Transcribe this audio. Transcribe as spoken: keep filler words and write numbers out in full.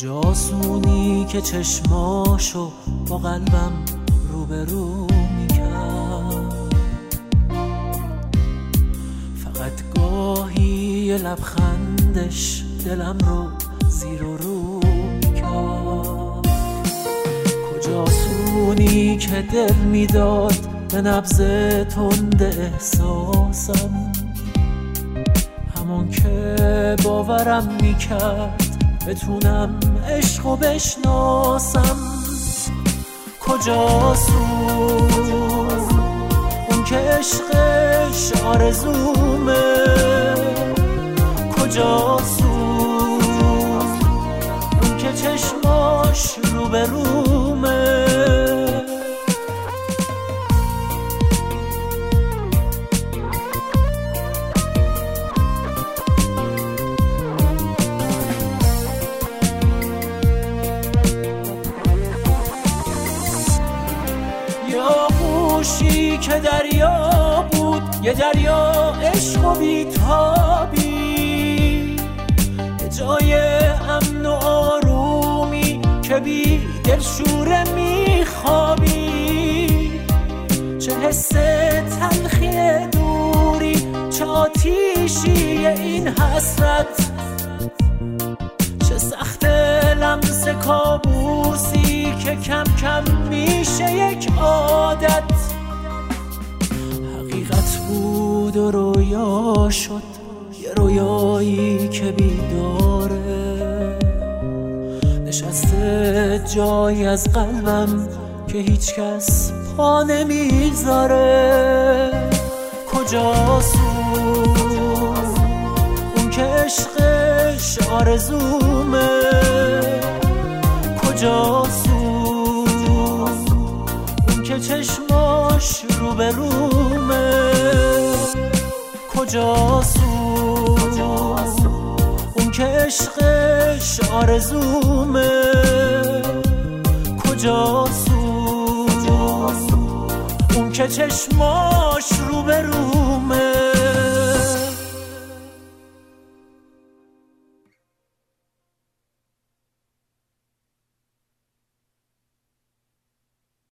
کجاسونی که چشماشو با قلبم روبرو میکرد، فقط گاهی یه لبخندش دلم رو زیر و رو میکرد. کجاسونی که دل میداد به نبض تند احساسم، همون که باورم میکرد بتونم عشقو بشناسم. کجاسون اون که عشقش آرزومه، کجاسون اون که چشماش روبرومه. آغوشی که دریا بود، یه دریا عشق و بیتابی، یه جای امن و آرومی که بی دلشوره میخوابی. چه حس تلخی دوری، چه آتیشی این حسرت، چه سخت لمس کابوسی که کم کم میشه یک عادت. حقیقت بود و رویا شد، یه رویایی که بیداره، نشسته جایی از قلبم که هیچ کس پا نمیذاره. کجاسون اون که عشقش آرزومه، کجاسون اون که چشماش روبرومه، کجاسون اون که عشقش آرزومه، کجاسون اون که چشماش روبرومه.